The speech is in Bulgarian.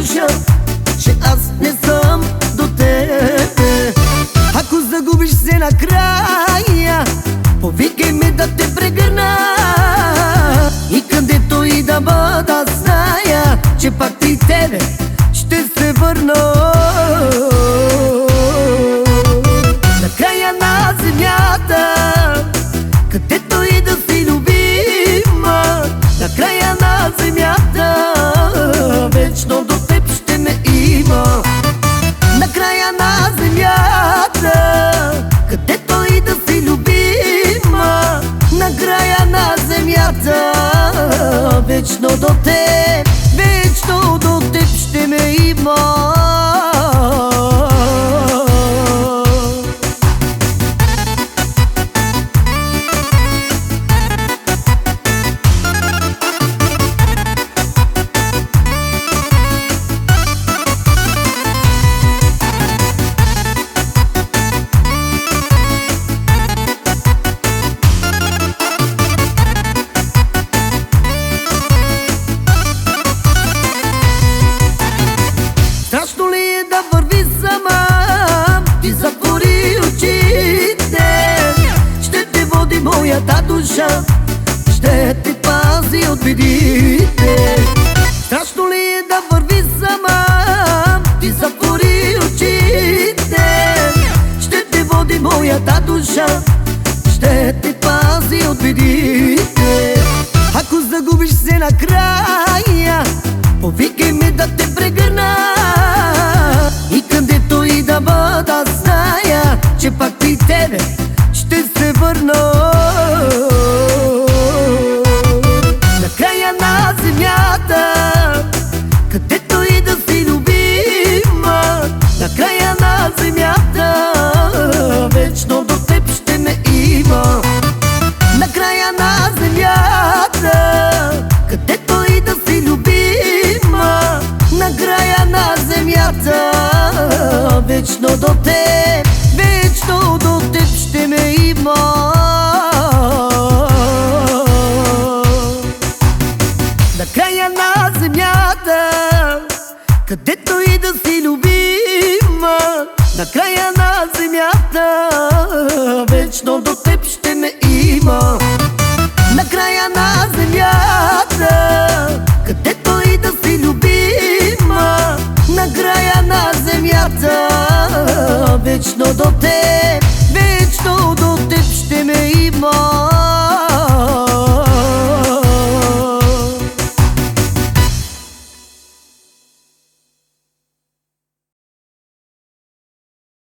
душа, че аз не съм до тебе. Ако загубиш се накрая, повикай ме да те прегърна. И където и да бъда, зная, че пак при тебе ще се върна. На края на земята, където и да си любима, на края на земята, вечно до теб ще ме има. На края на земята, където и да си любима, на края на земята, вечно до теб, вечно до теб ще ме има. Страшно ли е да върви сама? Ти затвори очите. Ще те води моята душа, ще те пази от бедите. Страшно ли е да върви сама? Ти затвори очите. Ще те води моята душа, ще те пази от бедите. Ако загубиш се накрая, повикай ме да те прегърна. И където и да бъда, зная, че пак при тебе ще се върна. На края на земята, където и да си любима, на края на земята, вечно до теб ще ме има. На края на земята, където и да си любима, на края на земята, вечно до теб, вечно до теб ще ме има. На края на земята, където и да си любима, на края на земята, вечно до теб ще ме има. На края на земята, където и да си любима, на края на земята, вечно до теб, вечно до теб ще ме има.